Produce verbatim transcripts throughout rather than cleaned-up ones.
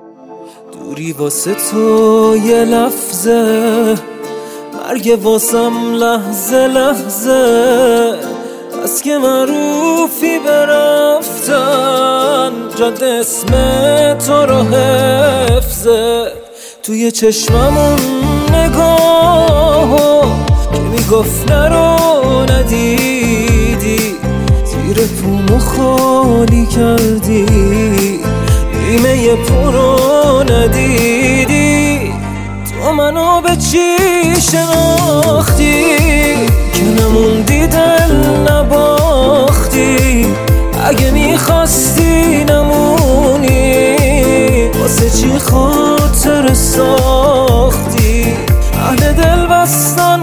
دوری واسه تو یه لحظه، مرگ واسم لحظه لحظه. بس که معروفی برفتن، جد اسم تو رو حفظه. توی چشممون نگاه که میگفت نرو ندیدی، زیر پومو خالی کردی، نیمه پر رو ندیدی. تو منو به چی شناختی که نموندی دل نباختی؟ اگه میخواستی نمونی، واسه چی خاطر ساختی؟ اهل دل بستن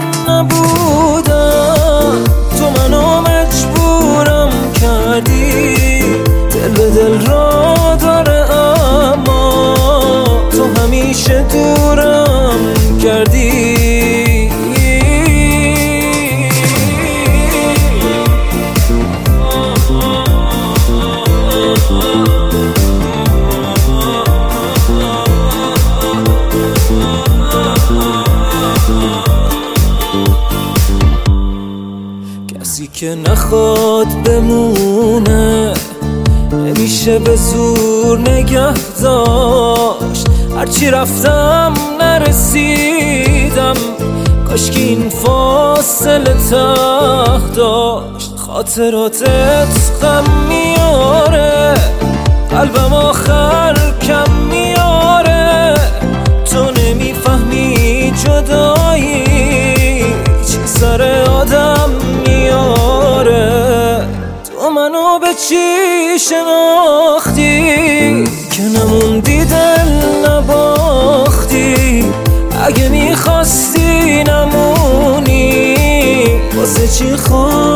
نبودم، تو منو مجبورم کردی. دل به دل را داره اما تو همیشه دورم کردی. کسی که نخواد بمونه نمیشه به زور نگه داشت. هرچی رفتم نرسیدم، کاش که این فاصله ته داشت. خاطراتت غم میاره، قلبم آخر کم میاره. تو نمیفهمی جدایی چی سر آدم میاره. تو منو به چی شناختی که نموندی دل نباختی؟ اگه میخواستی نمونی، واسه چی خواهی